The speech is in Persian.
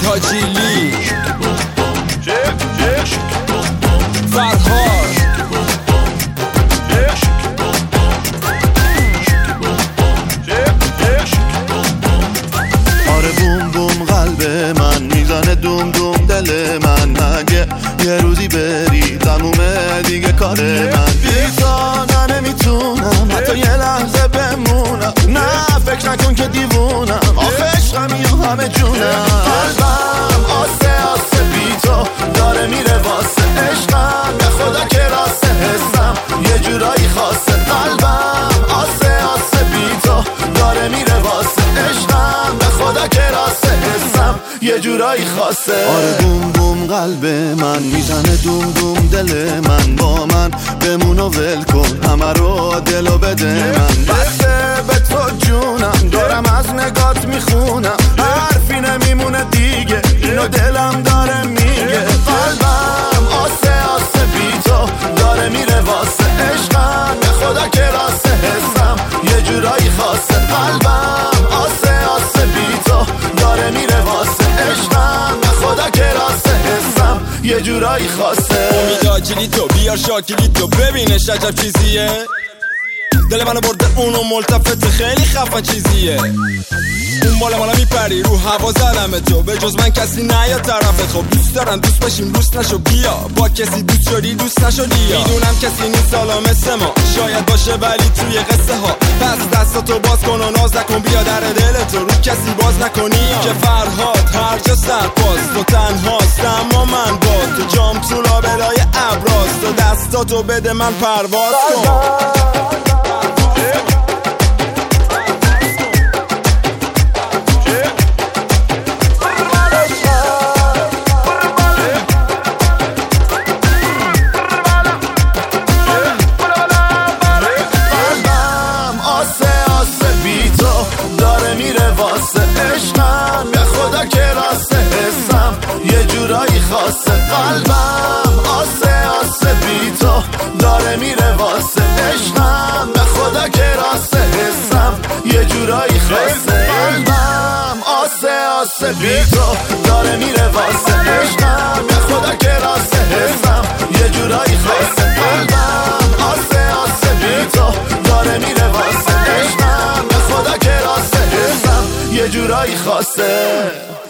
آجیلی فرهاد آره بوم بوم قلب من میزنه دوم دوم دل من مگه یه روزی بری تمومه دیگه کار من بیتا نه نمیتونم حتی یه لحظه بمونم نه فکر نکن که دیوونم آخه عشقم یا همه جونم قلبم آسه آسه بیتا داره میره واسه عشقم به خدا که راسته حسم یه جورایی خاصه قلبم آسه آسه بیتا داره میره واسه عشقم به خدا که راسته حسم یه جورایی خاصه آره بوم بوم قلب من میزنه دوم دوم دل من با من بمون و ول کن همه رو دلو بده من بسته به تو جونم دارم از نگات میخونم حرفی نمیمونه دیگه اینو دلم داره میگه قلبم آسه آسه بی تو داره میره واسه عشقم به خدا که راسته حسم یه جورایی خاصه قلبم آسه آسه بی تو داره میره واسه عشقم به خدا که راسته حسم یه جورایی خاصه امید آجیلی تو بیار شاکیلی تو ببینش عجب چیزیه دل منو برده اونو ملتفت خیلی خفن چیزیه اون بالا میپری رو هوا زدم تو به جز من کسی نیا طرفت خب دوست دارم دوست باشیم دوست نشو بیا با کسی دوست شدی دوست نشدی میدونم کسی نیست سالا مثل ما شاید باشه ولی توی قصه ها پس دستاتو باز کن و ناز نکن بیا در دلتو رو کسی باز نکنی که فرهاد هر جا سرپاز تو تنهاست اما من با تو جام تو لابلای ابراز تو دستاتو بده من پرواز کن واسه عشقم به خدا که راسته حسم یه جورایی خاصه قلبم آسه آسه بی تو داره میره واسه عشقم به خدا که راسته حسم یه جورایی خاصه قلبم آسه آسه بی تو داره میره واسه عشقم به خدا که راسته حسم یه جورایی خاصه قلبم آسه آسه بی تو داره میره واسه عشقم به خدا که راسته یه جورایی خاصه